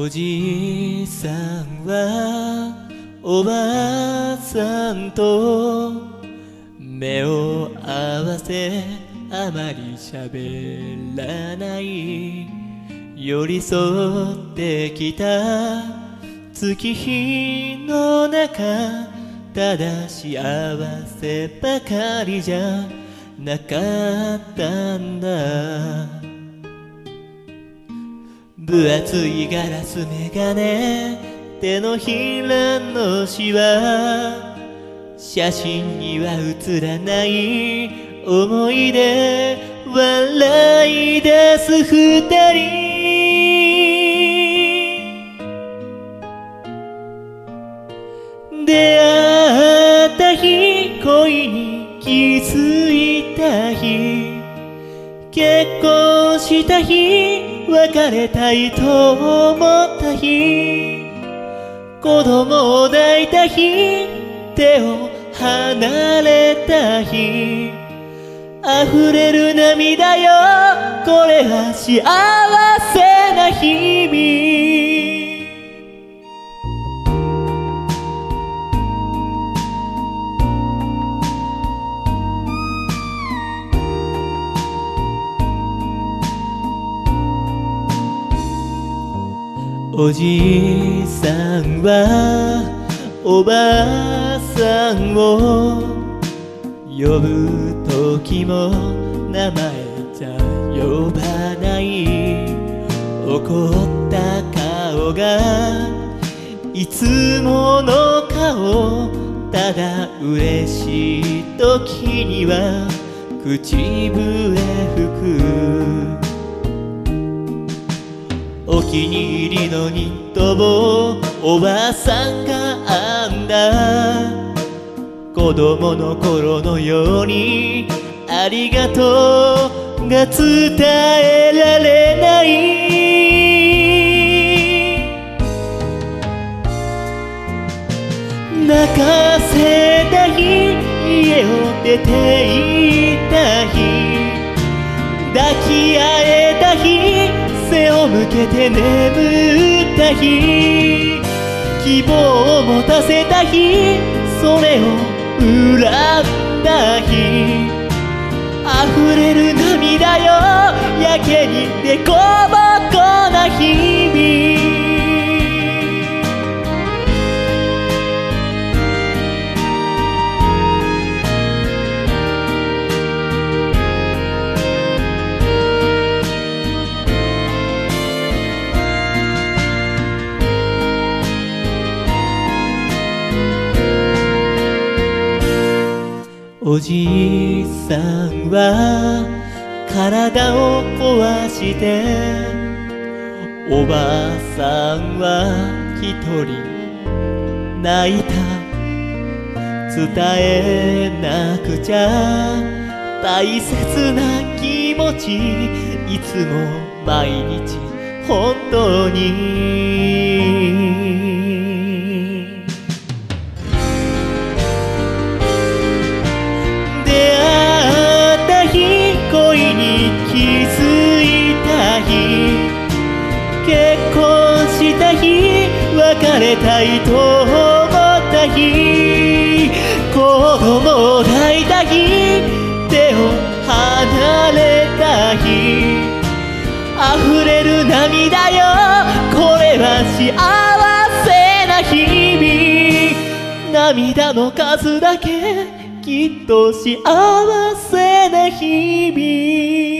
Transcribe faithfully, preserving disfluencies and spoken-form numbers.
おじいさんはおばあさんと目を合わせあまり喋らない寄り添ってきた月日の中ただ幸せばかりじゃなかったんだ分厚いガラスメガネ手のひらのシワ写真には写らない思い出笑い出す二人出会った日恋に気づいた日結婚した日別れたいと思った日子供を抱いた日手を離れた日溢れる涙よこれは幸せな日々おじいさんはおばあさんを呼ぶ時も名前じゃ呼ばない怒った顔がいつもの顔ただ嬉しい時には口笛吹くお気に入りのニット帽おばあさんが編んだ子供の頃のようにありがとうが伝えられない泣かせた日家を出て行った日抱き合えた日背を向けて眠った日希望を持たせた日それを恨んだ日溢れる涙よやけにでこぼこな日々おじいさんは体を壊しておばあさんは一人泣いた伝えなくちゃ大切な気持ちいつも毎日本当に恋に気づいた日結婚した日別れたいと思った日子供を抱いた日手を離れた日溢れる涙よこれは幸せな日々涙の数だけきっと幸せな日々